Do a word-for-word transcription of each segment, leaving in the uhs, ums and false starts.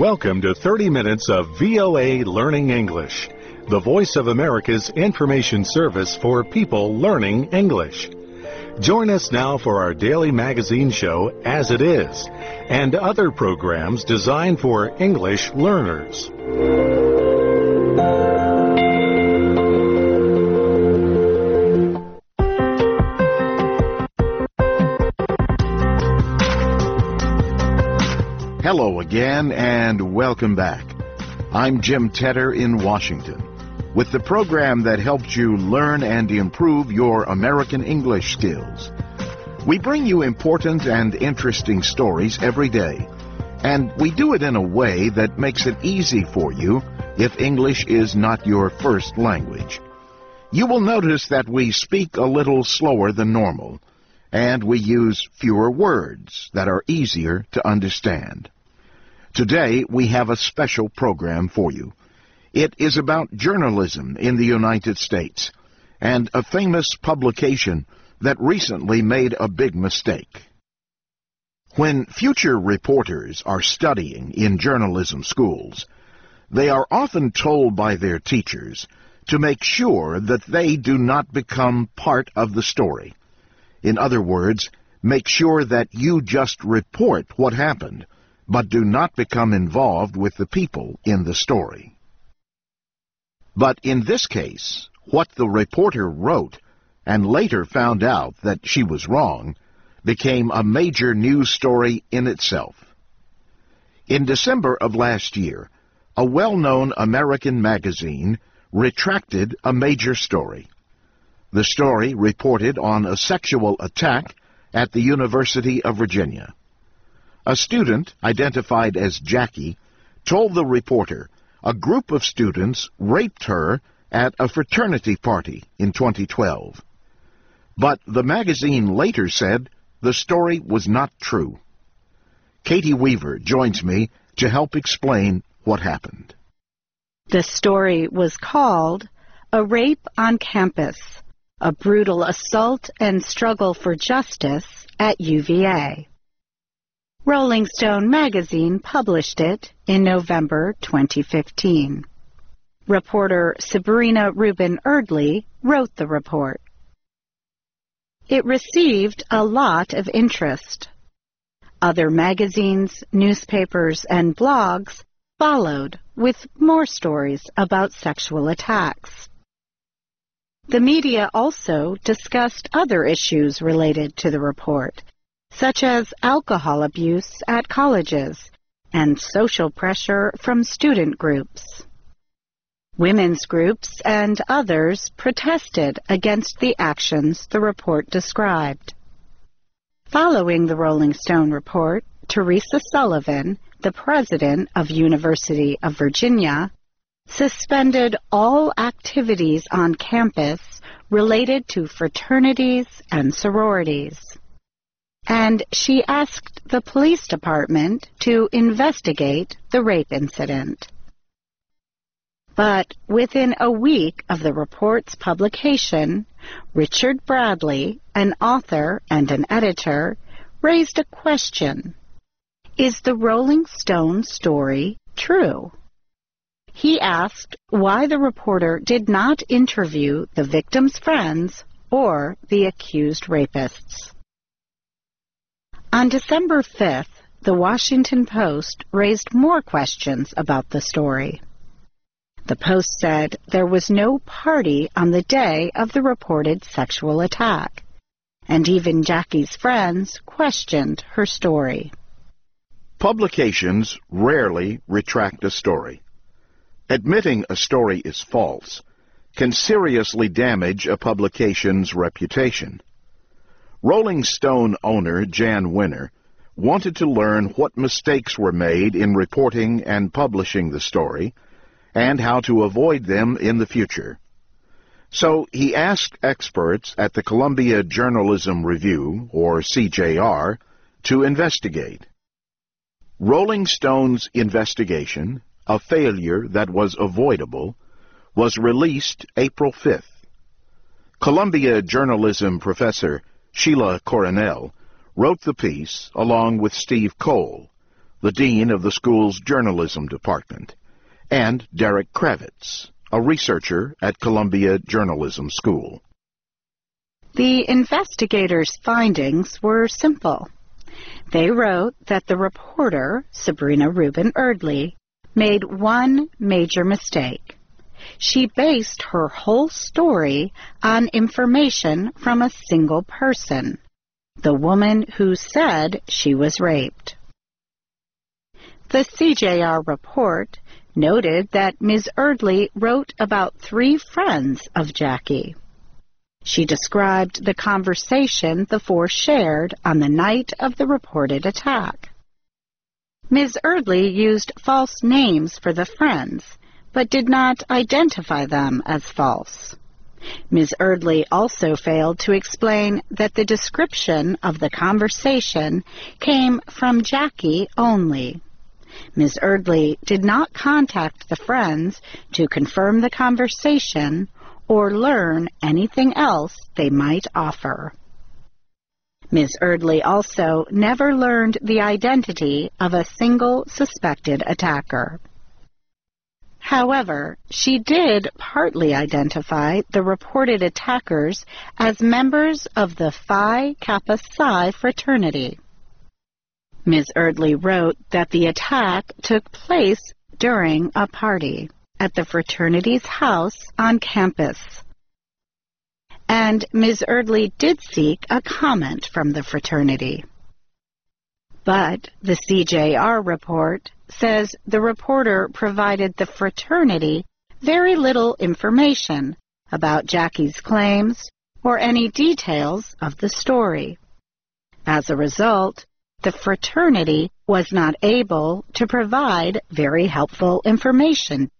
Welcome to thirty minutes of V O A Learning English, the voice of America's information service for people learning English. Join us now for our daily magazine show, As It Is, and other programs designed for English learners. Hello again and welcome back. I'm Jim Tedder in Washington with the program that helps you learn and improve your American English skills. We bring you important and interesting stories every day, and we do it in a way that makes it easy for you if English is not your first language. You will notice that we speak a little slower than normal, and we use fewer words that are easier to understand. Today, we have a special program for you. It is about journalism in the United States and a famous publication that recently made a big mistake. When future reporters are studying in journalism schools, they are often told by their teachers to make sure that they do not become part of the story. In other words, make sure that you just report what happened, but do not become involved with the people in the story. But in this case, what the reporter wrote, and later found out that she was wrong, became a major news story in itself. In December of last year, a well-known American magazine retracted a major story. The story reported on a sexual attack at the University of Virginia. A student, identified as Jackie, told the reporter a group of students raped her at a fraternity party in twenty twelve. But the magazine later said the story was not true. Katie Weaver joins me to help explain what happened. The story was called A Rape on Campus, a Brutal Assault and Struggle for Justice at U V A. Rolling Stone magazine published it in November twenty fifteen. Reporter Sabrina Rubin Erdley wrote the report. It received a lot of interest. Other magazines, newspapers, and blogs followed with more stories about sexual attacks. The media also discussed other issues related to the report, such as alcohol abuse at colleges and social pressure from student groups. Women's groups and others protested against the actions the report described. Following the Rolling Stone report, Teresa Sullivan, the president of University of Virginia, suspended all activities on campus related to fraternities and sororities. And she asked the police department to investigate the rape incident. But within a week of the report's publication, Richard Bradley, an author and an editor, raised a question. Is the Rolling Stone story true? He asked why the reporter did not interview the victim's friends or the accused rapists. On December fifth, the Washington Post raised more questions about the story. The Post said there was no party on the day of the reported sexual attack, and even Jackie's friends questioned her story. Publications rarely retract a story. Admitting a story is false can seriously damage a publication's reputation. Rolling Stone owner Jan Winner wanted to learn what mistakes were made in reporting and publishing the story and how to avoid them in the future. So he asked experts at the Columbia Journalism Review, or C J R, to investigate. Rolling Stone's investigation, a failure that was avoidable, was released April fifth. Columbia journalism professor Sheila Coronel wrote the piece along with Steve Cole, the dean of the school's journalism department, and Derek Kravitz, a researcher at Columbia Journalism School. The investigators' findings were simple. They wrote that the reporter, Sabrina Rubin Erdely, made one major mistake. She based her whole story on information from a single person, the woman who said she was raped. The C J R report noted that Miz Erdely wrote about three friends of Jackie. She described the conversation the four shared on the night of the reported attack. Miz Erdely used false names for the friends, but did not identify them as false. Miz Erdely also failed to explain that the description of the conversation came from Jackie only. Miz Erdely did not contact the friends to confirm the conversation or learn anything else they might offer. Miz Erdely also never learned the identity of a single suspected attacker. However, she did partly identify the reported attackers as members of the Phi Kappa Psi fraternity. Miz Erdely wrote that the attack took place during a party at the fraternity's house on campus. And Miz Erdely did seek a comment from the fraternity. But the C J R report says the reporter provided the fraternity very little information about Jackie's claims or any details of the story. As a result, the fraternity was not able to provide very helpful information.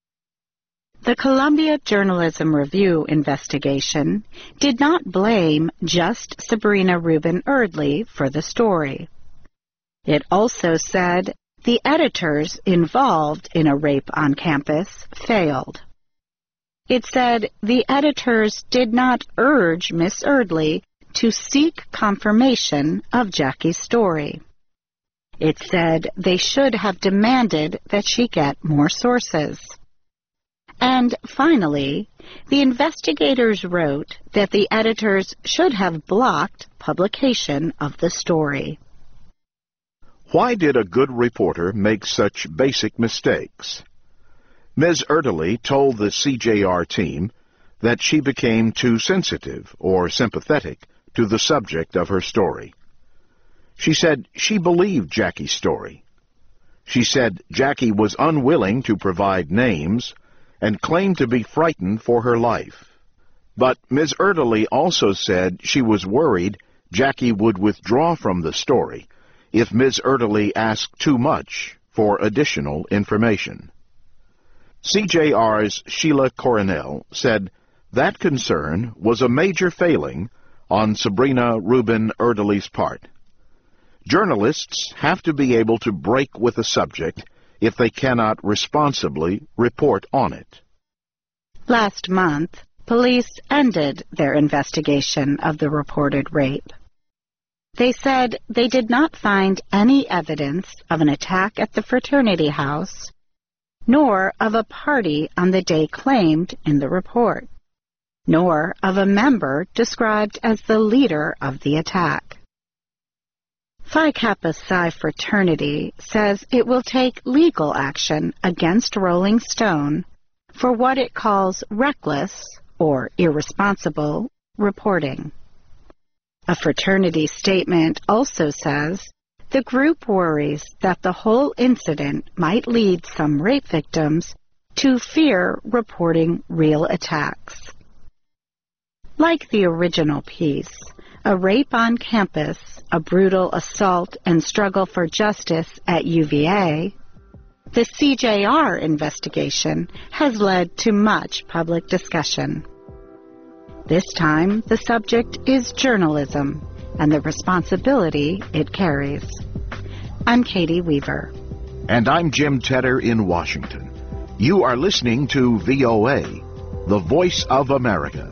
The Columbia Journalism Review investigation did not blame just Sabrina Rubin Erdely for the story. It also said the editors involved in a rape on campus failed. It said the editors did not urge Miss Erdely to seek confirmation of Jackie's story. It said they should have demanded that she get more sources. And finally, the investigators wrote that the editors should have blocked publication of the story. Why did a good reporter make such basic mistakes? Miz Erdely told the C J R team that she became too sensitive or sympathetic to the subject of her story. She said she believed Jackie's story. She said Jackie was unwilling to provide names and claimed to be frightened for her life. But Miz Erdely also said she was worried Jackie would withdraw from the story if Miz Erdely asked too much for additional information. C J R's Sheila Coronel said that concern was a major failing on Sabrina Rubin Erdely's part. Journalists have to be able to break with a subject if they cannot responsibly report on it. Last month, police ended their investigation of the reported rape. They said they did not find any evidence of an attack at the fraternity house, nor of a party on the day claimed in the report, nor of a member described as the leader of the attack. Phi Kappa Psi fraternity says it will take legal action against Rolling Stone for what it calls reckless or irresponsible reporting. A fraternity statement also says the group worries that the whole incident might lead some rape victims to fear reporting real attacks. Like the original piece, A Rape on Campus, A Brutal Assault and Struggle for Justice at U V A, the C J R investigation has led to much public discussion. This time, the subject is journalism and the responsibility it carries. I'm Katie Weaver. And I'm Jim Tedder in Washington. You are listening to V O A, the Voice of America.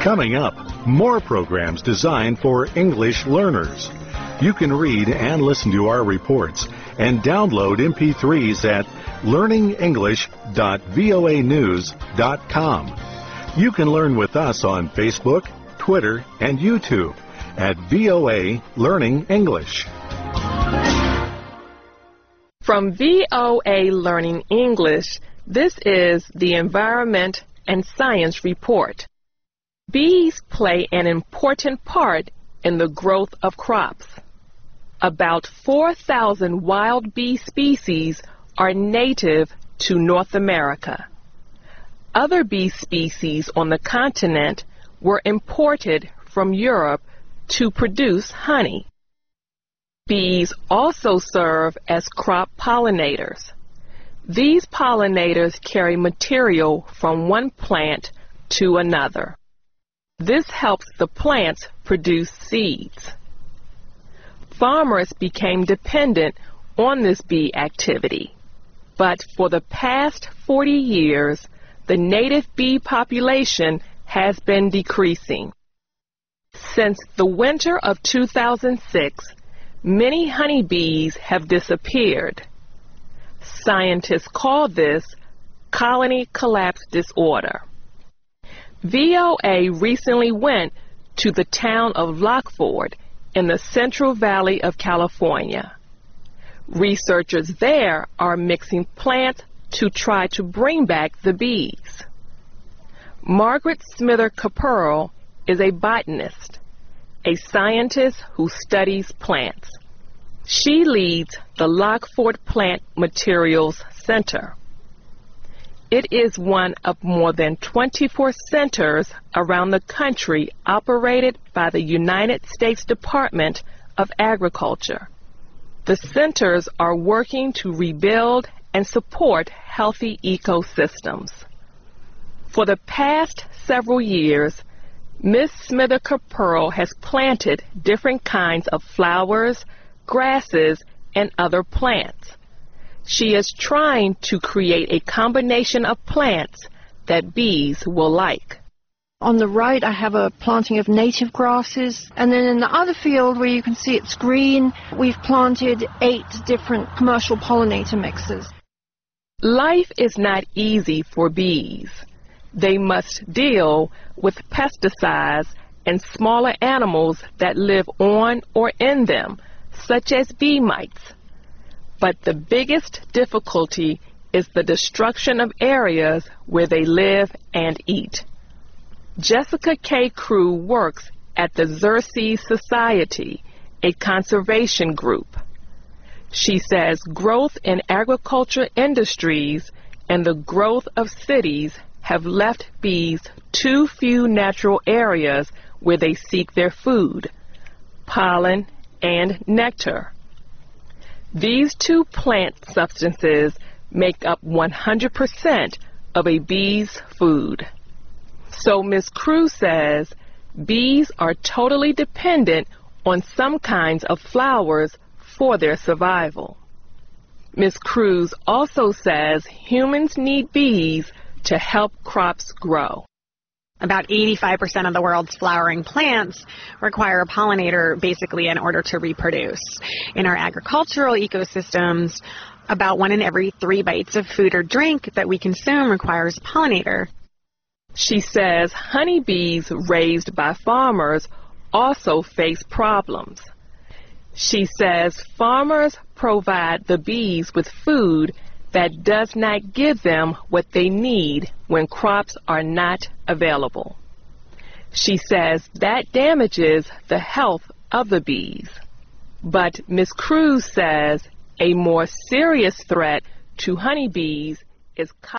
Coming up, more programs designed for English learners. You can read and listen to our reports and download M P threes at learning english dot voa news dot com. You can learn with us on Facebook, Twitter, and YouTube at V O A Learning English. From V O A Learning English, this is the Environment and Science Report. Bees play an important part in the growth of crops. About four thousand wild bee species are native to North America. Other bee species on the continent were imported from Europe to produce honey. Bees also serve as crop pollinators. These pollinators carry material from one plant to another. This helps the plants produce seeds. Farmers became dependent on this bee activity, but for the past forty years, the native bee population has been decreasing. Since the winter of two thousand six, many honeybees have disappeared. Scientists call this colony collapse disorder. V O A recently went to the town of Lockford in the Central Valley of California. Researchers there are mixing plants to try to bring back the bees. Margaret Smither Caperl is a botanist, a scientist who studies plants. She leads the Lockford Plant Materials Center. It is one of more than twenty-four centers around the country operated by the United States Department of Agriculture. The centers are working to rebuild and support healthy ecosystems. For the past several years, Miz Smither Caperl has planted different kinds of flowers, grasses, and other plants. She is trying to create a combination of plants that bees will like. On the right, I have a planting of native grasses, and then in the other field where you can see it's green, we've planted eight different commercial pollinator mixes. Life is not easy for bees. They must deal with pesticides and smaller animals that live on or in them, such as bee mites. But the biggest difficulty is the destruction of areas where they live and eat. Jessica K. Crew works at the Xerces Society, a conservation group. She says growth in agriculture industries and the growth of cities have left bees too few natural areas where they seek their food, pollen, and nectar. These two plant substances make up one hundred percent of a bee's food. So Miz Crew says bees are totally dependent on some kinds of flowers for their survival. Miz Crew also says humans need bees to help crops grow. About eighty-five percent of the world's flowering plants require a pollinator basically in order to reproduce. In our agricultural ecosystems, about one in every three bites of food or drink that we consume requires a pollinator. She says honeybees raised by farmers also face problems. She says farmers provide the bees with food that does not give them what they need when crops are not available. She says that damages the health of the bees. But Miz Crew says a more serious threat to honeybees is